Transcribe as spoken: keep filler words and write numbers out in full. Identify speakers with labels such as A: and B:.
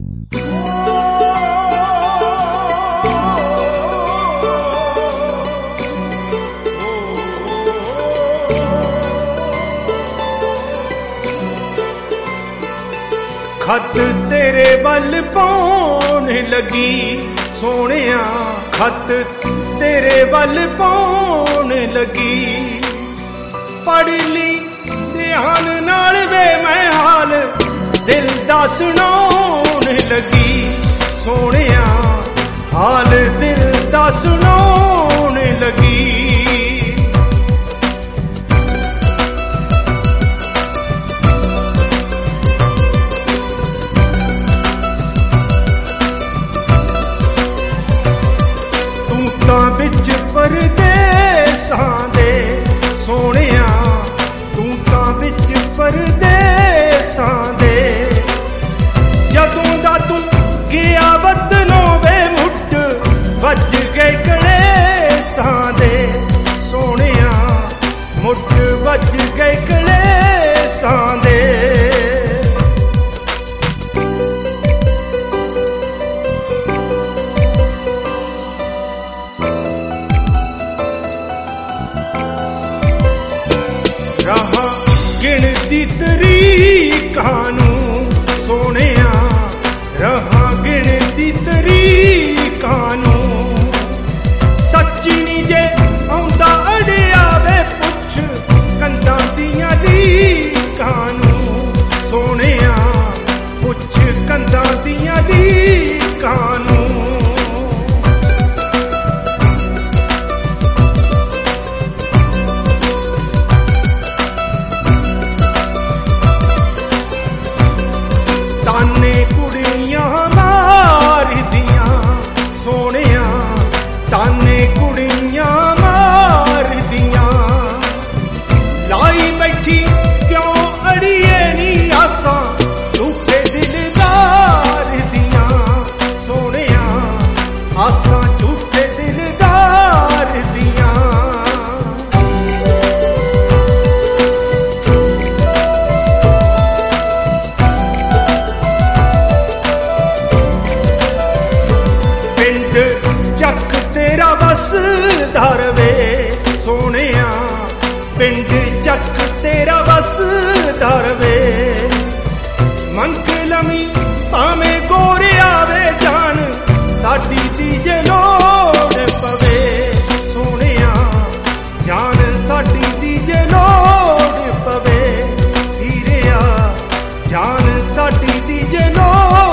A: खत तेरे वल पाउण लगी सोहणिया, खत तेरे वल पाउण लगी। पढ़ ली ध्यान नाल वे मैं हाल दिल दा सुनाउण लगी सोहणिया, हाल दिल दा सुनाउण लगी। विच परदेसां दे सोहणिया, तू तां विच परदेसां दे। जदों दा तू गया वतनों वे मुठ वज गए कलेसां दे सोहणिया, मुठ वज गए कलेसां दे। रहा गिनती तरीकां नूं सोहणिया, रहा गिनती तरीकां नूं। सच्ची नी जे आउंदा अड़िया वे पुछ कंधां दियां लीकां नूं सोहणिया, पुछ कंधां दियां लीकां नूं। ताने कुड़ियां मारदियां सोहणिया, ताने कुड़ियां मारदियां। लाई बैठी क्यों अड़िए नी आसां झूठे दिलदार दियां सोहणिया, आसां झूठे दिलदार दियां। चक तेरा वसदा रवे सोहणिया, पिंड चक तेरा वसदा रवे। मंग लमी भावें गोरिया वे जान साडी दी जे लोड़ पवे सोहणिया, जान साडी दी जे लोड़ पवे हीरिया, जान साडी दी जे लोड़